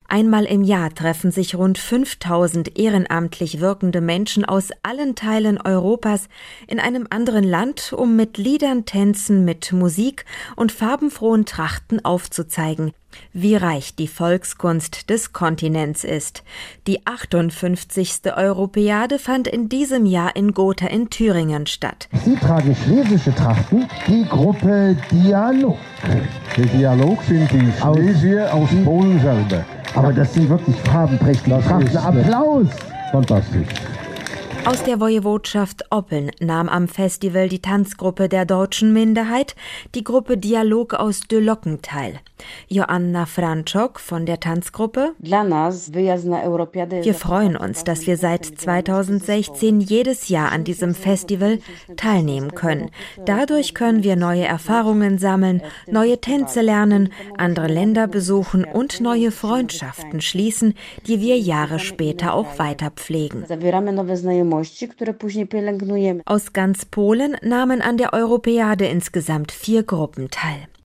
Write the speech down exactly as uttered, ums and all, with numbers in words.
Einmal im Jahr treffen sich rund fünftausend ehrenamtlich wirkende Menschen aus allen Teilen Europas in einem anderen Land, um mit Liedern, Tänzen, mit Musik und farbenfrohen Trachten aufzuzeigen, wie reich die Volkskunst des Kontinents ist. Die achtundfünfzigste Europäade fand in diesem Jahr in Gotha in Thüringen statt. Sie tragen schlesische Trachten, die Gruppe Dialog. Die Dialog sind die Schlesier aus, aus Polen selber. Aber das sind wirklich farbenprächtige Trachten. Applaus! Fantastisch. Aus der Woiwodschaft Oppeln nahm am Festival die Tanzgruppe der deutschen Minderheit, die Gruppe Dialog aus Dölocken teil. Joanna Franczok von der Tanzgruppe: Wir freuen uns, dass wir seit zweitausendsechzehn jedes Jahr an diesem Festival teilnehmen können. Dadurch können wir neue Erfahrungen sammeln, neue Tänze lernen, andere Länder besuchen und neue Freundschaften schließen, die wir Jahre später auch weiter pflegen. Aus ganz Polen nahmen an der Europäade insgesamt vier Gruppen teil.